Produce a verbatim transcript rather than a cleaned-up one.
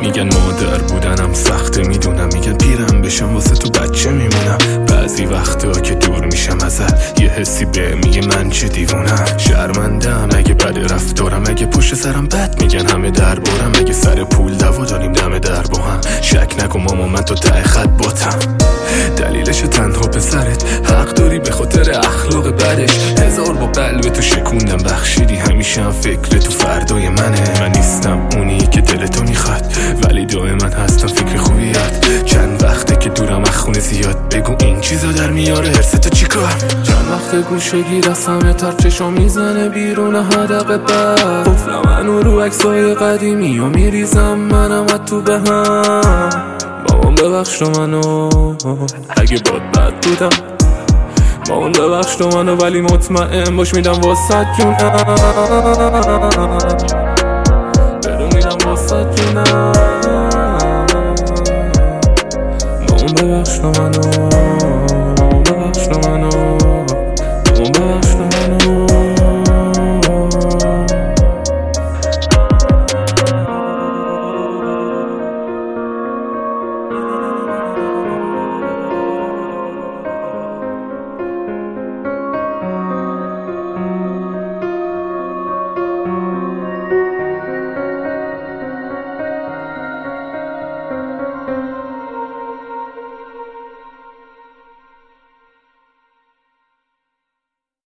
میگن مادر بودنم سخته میدونم، میگن پیرم بشم واسه تو بچه میمونم. بعضی وقتا که دور میشم ازت یه حسی به میگه من چه دیوونم. شرمندم اگه بد رفتارم، اگه پشت سرم بد میگن همه دربارم، اگه سر پول دوا داریم دم در با هم. شک نکن ماما من تو ته خط باتم، دلیلش تنها پسرت. حق داری به خاطر اخلاق بدش، هزار با قلب تو شکوندم بخشیدی، همیشه هم فکر تو فردای منه. من نیستم اونی که دلتو میخواد، ولی دائما هستم فکر خوبیت. چند وقته که دورم از خونه زیاد، بگو این چیزا در میاره هرستو چیکار. چند وقته گوشه گیر از همه تر چشم میزنه بیرون حدقه بر قفلم منو رو عکسای قدیمی و میریزم منم از تو به هم. مامان ببخش تو منو اگه باد بد بودم، مامان ببخش تو منو ولی مطمئن باش میدم واسه جونم.